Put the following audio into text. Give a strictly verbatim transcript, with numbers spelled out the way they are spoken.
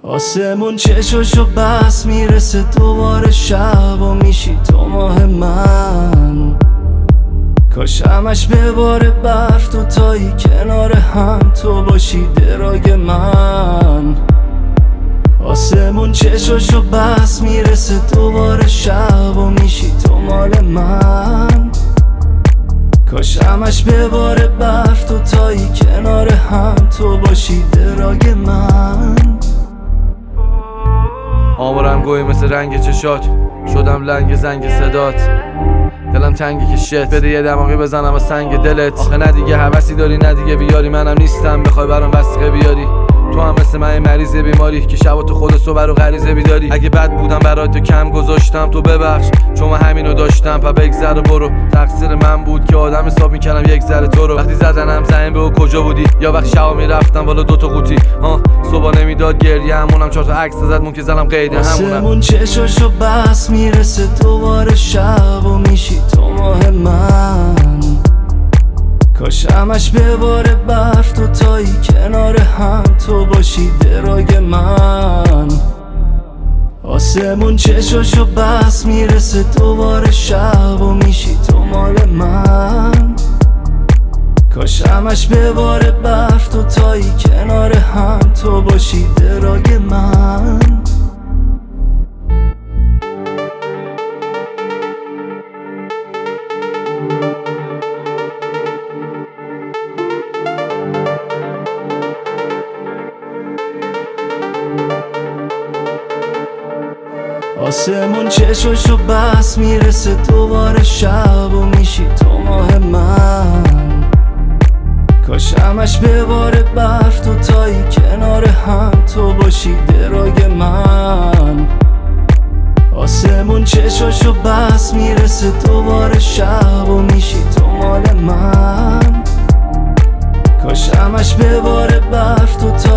آسمون چشاشو بس میرسه دوباره شب و میشی تو ماه من. کاش همش بباره برف تو تایی کنار هم تو باشی دراگ من. آسمون چشاشو بس میرسه دوباره شب و میشی تو مال من. کاش همش بباره برف تو تایی کنار هم تو باشی دراگ من. آمارم گوی مثل رنگ چشات، شدم لنگ زنگ صدات. دلم تنگی که شت بده یه دماغی بزنم و سنگ دلت. آخه نه دیگه حوثی داری نه دیگه بیاری، منم نیستم بخوای برام وثیقه بیاری. تو هم مثل من مریض بیماری که شب تو خود صبح رو غریزه بیداری. اگه بد بودم برات تو کم گذاشتم تو ببخش، چون من همینو داشتم پا بگذر و برو. تقصیر من بود که آدم حساب میکردم یک ذره تو رو. وقتی زدنم زمین به او کجا بودی، یا وقتی شبا میرفتم بالا دوتا قوطی ها صبح نمیداد گریه همونم چهار تا عکس زد مون که زلم قیده همونم. آسمون چشاشو بس میرسه دوباره شب و میشی تو ماه من. کاش همش بباره برف تو تایی کنار هم تو باشی دراگ من. آسمون چشاشو بس میرسه دوباره شب و میشی تو مال من. کاش همش بباره برف تو تایی کنار هم تو باشی دراگ من. آسمون چشاشو بس میرسه دوباره شب و میشی تو ماه من. کاش همش بباره برف تو تایی کنار هم تو باشی دراگ من. آسمون چشاشو بس میرسه دوباره شب و میشی تو مال من. کاش همش بباره برف تو تایی